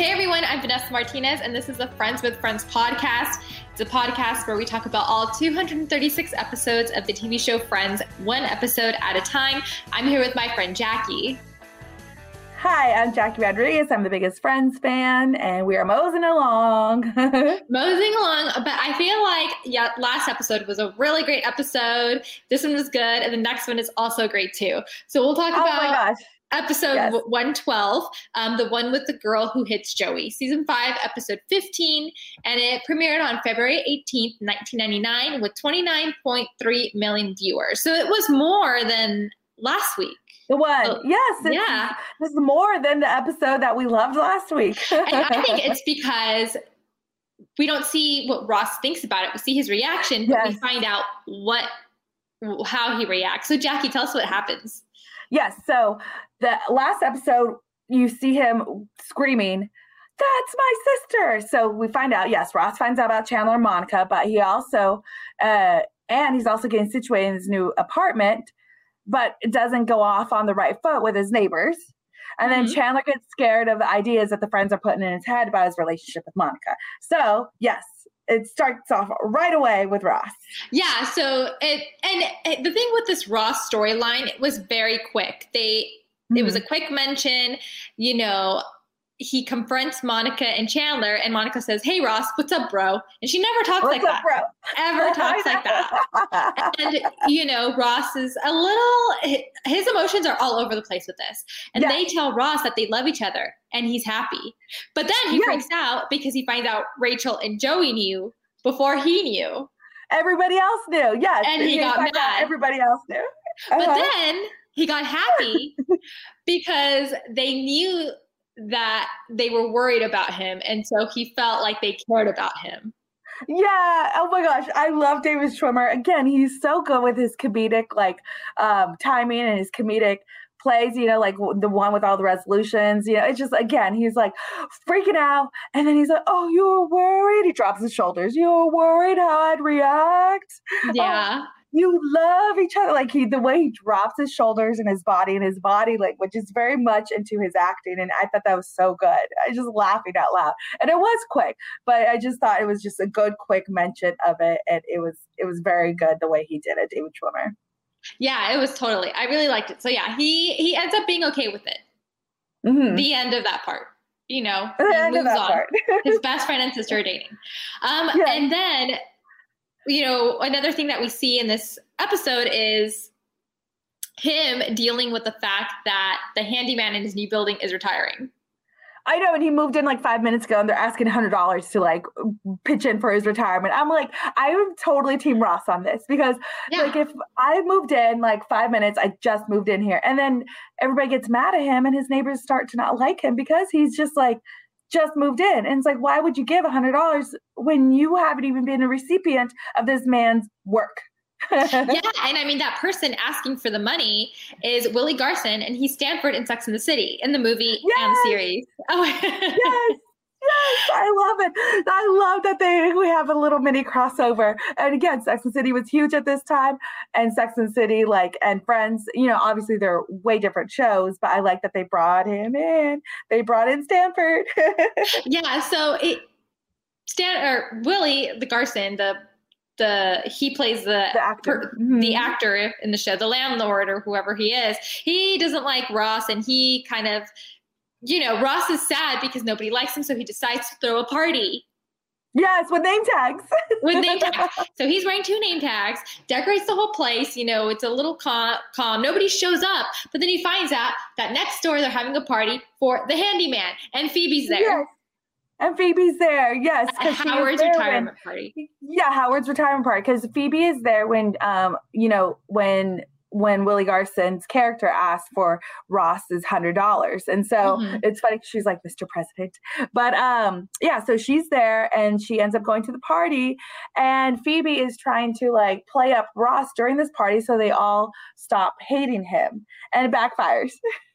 Hey everyone, I'm Vanessa Martinez, and this is the Friends with Friends podcast. It's a podcast where we talk about all 236 episodes of the TV show Friends, one episode at a time. I'm here with my friend Jackie. Hi, I'm Jackie Rodriguez. I'm the biggest Friends fan, and we are moseying along. Moseying along, but I feel like, last episode was a really great episode. This one was good, and the next one is also great too. So we'll talk about episode 112, the one with the girl who hits Joey, season 5, episode 15, and it premiered on February 18th, 1999 with 29.3 million viewers. So it was more than last week. The one, yes. This is more than the episode that we loved last week. And I think it's because we don't see what Ross thinks about it. We see his reaction, but we find out how he reacts. So Jackie, tell us what happens. Yes. So the last episode, you see him screaming, "That's my sister." So we find out, yes, Ross finds out about Chandler and Monica, but he also, and he's also getting situated in his new apartment, but it doesn't go off on the right foot with his neighbors. And then Chandler gets scared of the ideas that the friends are putting in his head about his relationship with Monica. So yes, it starts off right away with Ross. Yeah. So the thing with this Ross storyline, it was very quick. It was a quick mention, he confronts Monica and Chandler, and Monica says, "Hey Ross, what's up, bro?" And she never talks like that. Bro? Ever talks like that. And Ross is his emotions are all over the place with this. And they tell Ross that they love each other and he's happy. But then he freaks out because he finds out Rachel and Joey knew before he knew. Everybody else knew, yes. And he got mad. Everybody else knew. But then he got happy because they knew that they were worried about him, and so he felt like they cared about him. Yeah. Oh my gosh, I love David Schwimmer. Again, he's so good with his comedic timing and his comedic plays. Like the one with all the resolutions. It's just, again, he's like freaking out, and then he's like, "Oh, you were worried." He drops his shoulders. "You were worried how I'd react." Yeah. Oh, you love each other. The way he drops his shoulders and his body language is very much into his acting. And I thought that was so good. I just laughing out loud. And it was quick, but I just thought it was just a good, quick mention of it. And it was very good the way he did it, David Schwimmer. Yeah, it was totally, I really liked it. So yeah, he ends up being okay with it. Mm-hmm. The end of that part. He moves on. His best friend and sister are dating. And then, another thing that we see in this episode is him dealing with the fact that the handyman in his new building is retiring. I know, and he moved in 5 minutes ago, and they're asking $100 to pitch in for his retirement. I'm like, I am totally Team Ross on this because if I moved in 5 minutes, I just moved in here, and then everybody gets mad at him, and his neighbors start to not like him because he's just moved in. And it's like, why would you give $100 when you haven't even been a recipient of this man's work? And I mean, that person asking for the money is Willie Garson, and he's Stanford in Sex and the City in the movie and the series. Oh, yes, I love it. I love that we have a little mini crossover. And again, Sex and the City was huge at this time, and Sex and the City, and Friends, obviously they're way different shows, but I like that they brought him in. They brought in Stanford. So Willie the Garson, he plays the actor. The actor in the show, the landlord or whoever he is. He doesn't like Ross, and he kind of, Ross is sad because nobody likes him, so he decides to throw a party. Yes, with name tags. So he's wearing 2 name tags, decorates the whole place. It's a little calm. Nobody shows up, but then he finds out that next door they're having a party for the handyman, and Phoebe's there. Yes. And Phoebe's there, yes. At Howard's retirement party. Yeah, Howard's retirement party. Because Phoebe is there when Willie Garson's character asked for Ross's $100. And so it's funny, she's like, "Mr. President." But so she's there, and she ends up going to the party. And Phoebe is trying to play up Ross during this party so they all stop hating him. And it backfires.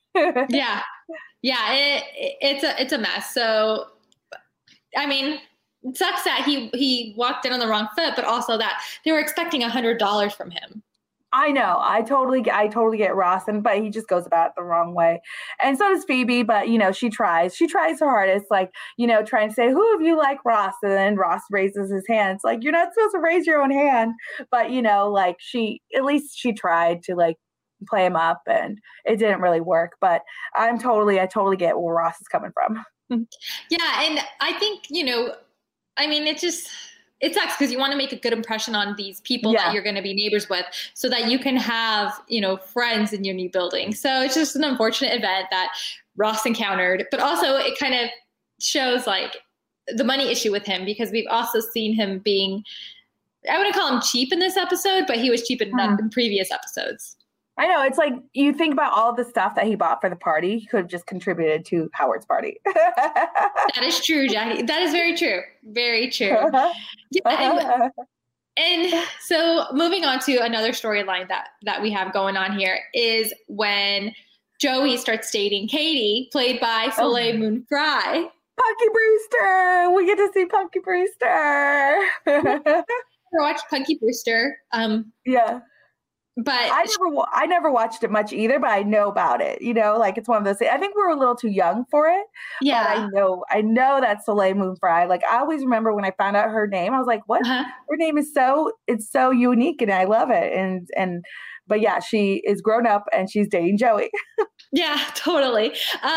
It's a mess. So I mean, it sucks that he walked in on the wrong foot, but also that they were expecting $100 from him. I know. I totally get Ross, but he just goes about it the wrong way. And so does Phoebe, but she tries her hardest, like, trying to say, who of you like Ross? And then Ross raises his hand. It's like, you're not supposed to raise your own hand. But, like at least she tried to like play him up, and it didn't really work. But I totally get where Ross is coming from. Yeah. And I think, I mean, it sucks because you want to make a good impression on these people that you're going to be neighbors with so that you can have, friends in your new building. So it's just an unfortunate event that Ross encountered, but also it kind of shows like the money issue with him, because we've also seen him being, I wouldn't call him cheap in this episode, but he was cheap in previous episodes. I know. It's like you think about all the stuff that he bought for the party. He could have just contributed to Howard's party. That is true, Jackie. That is very true. Very true. Yeah, and so moving on to another storyline that we have going on here is when Joey starts dating Katie, played by Soleil Moon Frye. Punky Brewster. We get to see Punky Brewster. I watched Punky Brewster. Yeah. But I never watched it much either, but I know about it. Like it's one of those things. I think we were a little too young for it. Yeah. But I know that's Soleil Moon Frye. Like I always remember when I found out her name, I was like, what? Her name is it's so unique and I love it. But yeah, she is grown up and she's dating Joey. Yeah, totally.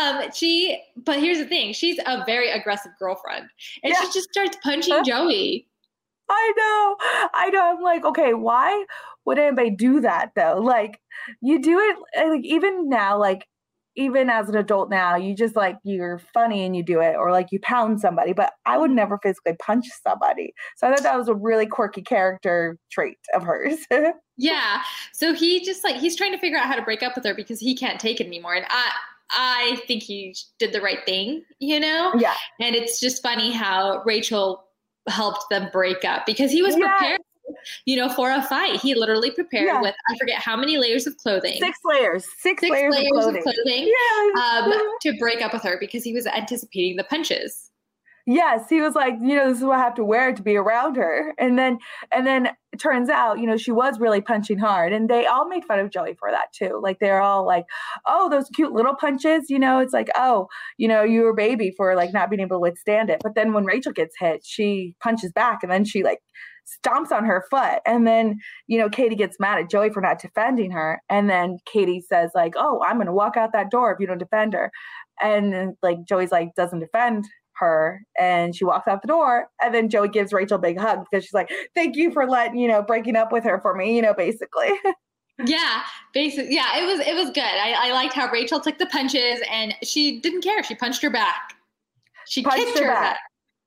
But here's the thing. She's a very aggressive girlfriend and she just starts punching Joey. I know. I'm like, okay, why would anybody do that though? Like you do it like even now, like even as an adult now, you just like, you're funny and you do it, or like you pound somebody, but I would never physically punch somebody. So I thought that was a really quirky character trait of hers. Yeah. So he's trying to figure out how to break up with her because he can't take it anymore. And I think he did the right thing, Yeah. And it's just funny how Rachel helped them break up because he was prepared, for a fight. He literally prepared with, I forget how many layers of clothing. 6 layers. 6 layers of clothing. To break up with her because he was anticipating the punches. Yes, he was like, this is what I have to wear to be around her. And then it turns out, she was really punching hard. And they all made fun of Joey for that too. Like they're all like, oh, those cute little punches, it's like, oh, you were a baby for like not being able to withstand it. But then when Rachel gets hit, she punches back and then she like stomps on her foot. And then, Katie gets mad at Joey for not defending her. And then Katie says like, oh, I'm going to walk out that door if you don't defend her. And like Joey's like, doesn't defend her, and she walks out the door, and then Joey gives Rachel a big hug because she's like, thank you for breaking up with her for me, basically. Yeah, basically. Yeah, it was good. I liked how Rachel took the punches and she didn't care. She punched her back. She kicked her back.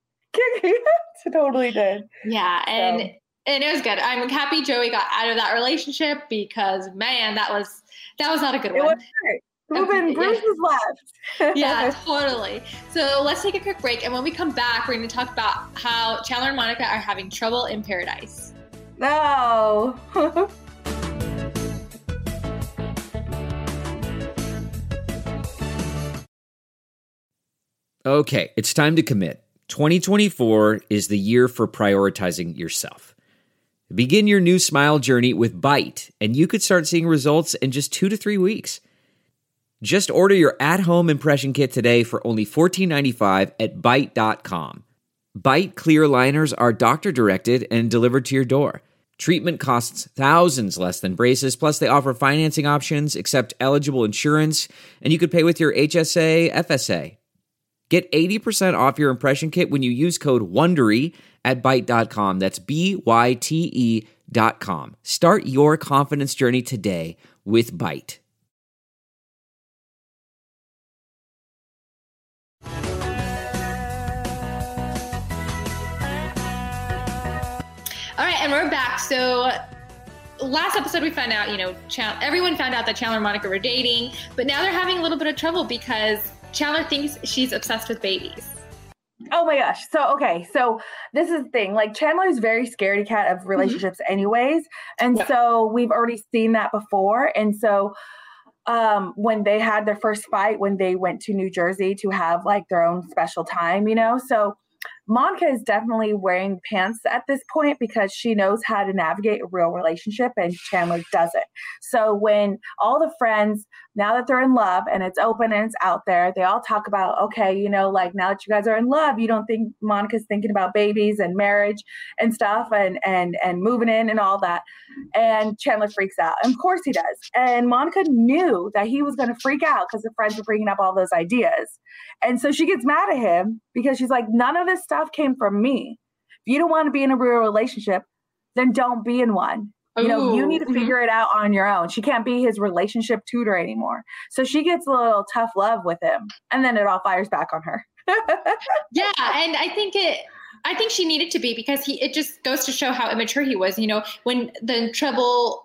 She totally did. Yeah, and it was good. I'm happy Joey got out of that relationship because man, that was not a good one. It was hurt. Bruce is left. Yeah, totally. So let's take a quick break. And when we come back, we're going to talk about how Chandler and Monica are having trouble in paradise. No. Okay, it's time to commit. 2024 is the year for prioritizing yourself. Begin your new smile journey with Byte, and you could start seeing results in just 2 to 3 weeks. Just order your at-home impression kit today for only $14.95 at Byte.com. Byte clear liners are doctor-directed and delivered to your door. Treatment costs thousands less than braces, plus they offer financing options, accept eligible insurance, and you could pay with your HSA, FSA. Get 80% off your impression kit when you use code WONDERY at Byte.com. That's BYTE.com. Start your confidence journey today with Byte. All right, and we're back. So last episode we found out, everyone found out that Chandler and Monica were dating, but now they're having a little bit of trouble because Chandler thinks she's obsessed with babies. Oh my gosh. So this is the thing. Like Chandler's very scaredy cat of relationships anyways. And so we've already seen that before. And so when they had their first fight, when they went to New Jersey to have like their own special time, so Monica is definitely wearing pants at this point because she knows how to navigate a real relationship and Chandler doesn't. So when all the friends, now that they're in love and it's open and it's out there, they all talk about, okay, you know, like now that you guys are in love, you don't think Monica's thinking about babies and marriage and stuff and moving in and all that. And Chandler freaks out. And of course he does. And Monica knew that he was going to freak out because the friends were bringing up all those ideas. And so she gets mad at him because she's like, none of this stuff came from me. If you don't want to be in a real relationship, then don't be in one. You know, you need to figure it out on your own. She can't be his relationship tutor anymore. So she gets a little tough love with him. And then it all fires back on her. Yeah. And I think she needed to be because it just goes to show how immature he was. You know, when trouble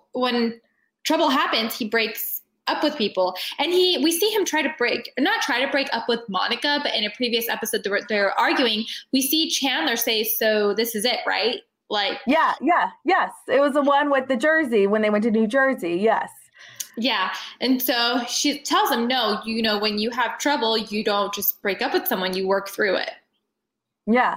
happens, he breaks up with people. And we see him not try to break up with Monica, but in a previous episode they're arguing, we see Chandler say, so this is it, right? Like, yes. It was the one with the Jersey when they went to New Jersey. Yes. Yeah. And so she tells him, no, you know, when you have trouble, you don't just break up with someone, you work through it. Yeah.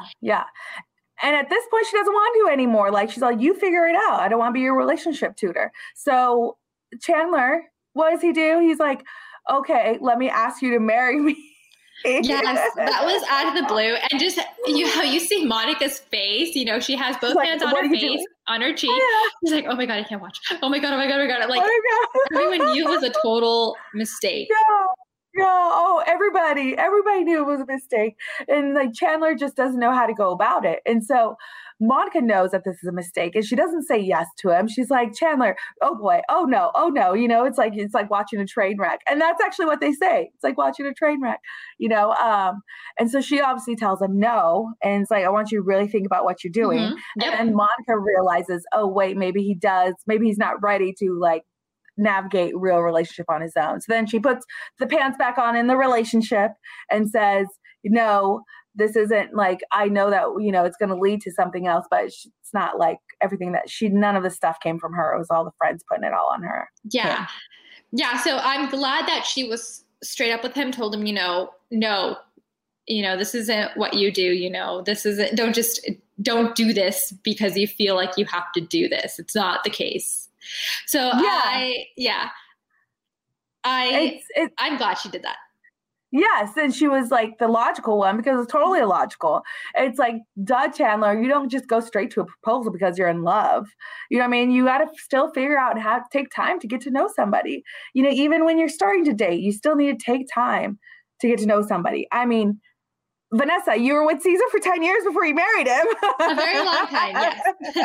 And at this point, she doesn't want to anymore. Like, she's like, you figure it out. I don't want to be your relationship tutor. So Chandler, what does he do? He's like, okay, let me ask you to marry me. Yes, that was out of the blue. And just you see Monica's face, you know, she has both hands on her face, on her cheek. Yeah. She's like, oh my God, I can't watch. Oh my God. Like, everyone knew it was a total mistake. Yeah. Oh, everybody knew it was a mistake. And like Chandler just doesn't know how to go about it. And so Monica knows that this is a mistake and she doesn't say yes to him. She's like, Chandler, oh boy, oh no. You know, it's like watching a train wreck. And that's actually what they say. It's like watching a train wreck, you know? And so she obviously tells him no. And it's like, I want you to really think about what you're doing. Mm-hmm. Yep. And Monica realizes, oh wait, maybe he's not ready to like navigate real relationship on his own. So then she puts the pants back on in the relationship and says, no, this isn't like, I know that, you know, it's going to lead to something else, but it's not like everything none of the stuff came from her. It was all the friends putting it all on her. Yeah. Yeah. So I'm glad that she was straight up with him, told him, you know, no, you know, this isn't what you do. You know, this isn't, don't do this because you feel like you have to do this. It's not the case. So yeah. I'm glad she did that. Yes, and she was like the logical one because it's totally illogical. It's like, duh, Chandler, you don't just go straight to a proposal because you're in love. You know what I mean? You got to still figure out how to take time to get to know somebody. You know, even when you're starting to date, you still need to take time to get to know somebody. I mean, Vanessa, you were with Caesar for 10 years before you married him. A very long time, yes.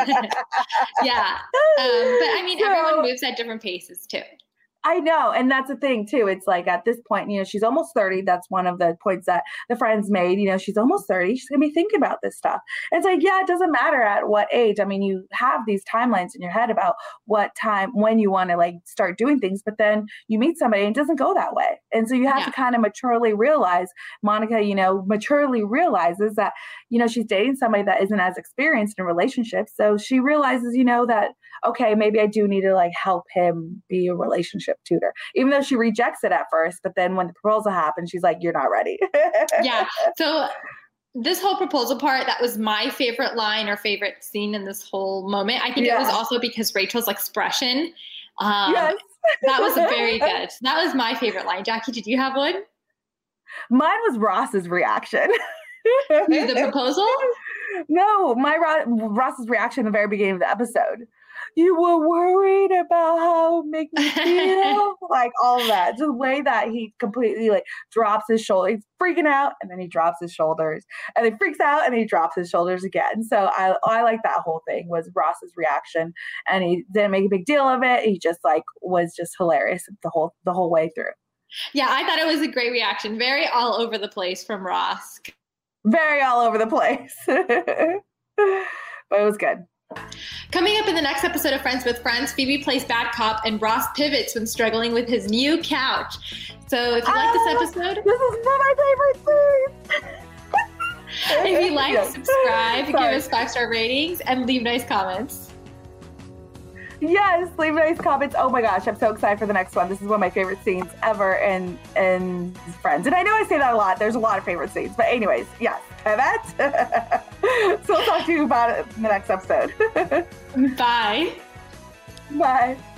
Yeah. But I mean, everyone moves at different paces too. I know. And that's the thing too. It's like at this point, you know, she's almost 30. That's one of the points that the friends made. You know, she's almost 30. She's going to be thinking about this stuff. And it's like, yeah, it doesn't matter at what age. I mean, you have these timelines in your head about what time, when you want to like start doing things, but then you meet somebody and it doesn't go that way. And so you have to kind of maturely realize, Monica, you know, maturely realizes that, you know, she's dating somebody that isn't as experienced in relationships. So she realizes, you know, that, okay, maybe I do need to like help him be a relationship tutor, even though she rejects it at first. But then when the proposal happens, she's like, you're not ready. Yeah. So this whole proposal part, that was my favorite line or favorite scene in this whole moment. I think it was also because Rachel's expression. Yes. That was very good. That was my favorite line. Jackie, did you have one? Mine was Ross's reaction. The proposal? No, Ross's reaction at the very beginning of the episode. You were worried about how it make me feel, like all of that. Just the way that he completely like drops his shoulder. He's freaking out, and then he drops his shoulders, and then freaks out, and he drops his shoulders again. So I like that whole thing was Ross's reaction, and he didn't make a big deal of it. He just like was just hilarious the whole way through. Yeah, I thought it was a great reaction. Very all over the place from Ross. Very all over the place, but it was good. Coming up in the next episode of Friends with Friends, Phoebe plays bad cop and Ross pivots when struggling with his new couch. So if you like this episode, this is one of my favorite things. If you like, subscribe, give us 5-star ratings, and leave nice comments. Yes, leave nice comments. Oh my gosh, I'm so excited for the next one. This is one of my favorite scenes ever in Friends. And I know I say that a lot. There's a lot of favorite scenes. But anyways, yes, Pivot. So we'll talk to you about it in the next episode. Bye. Bye.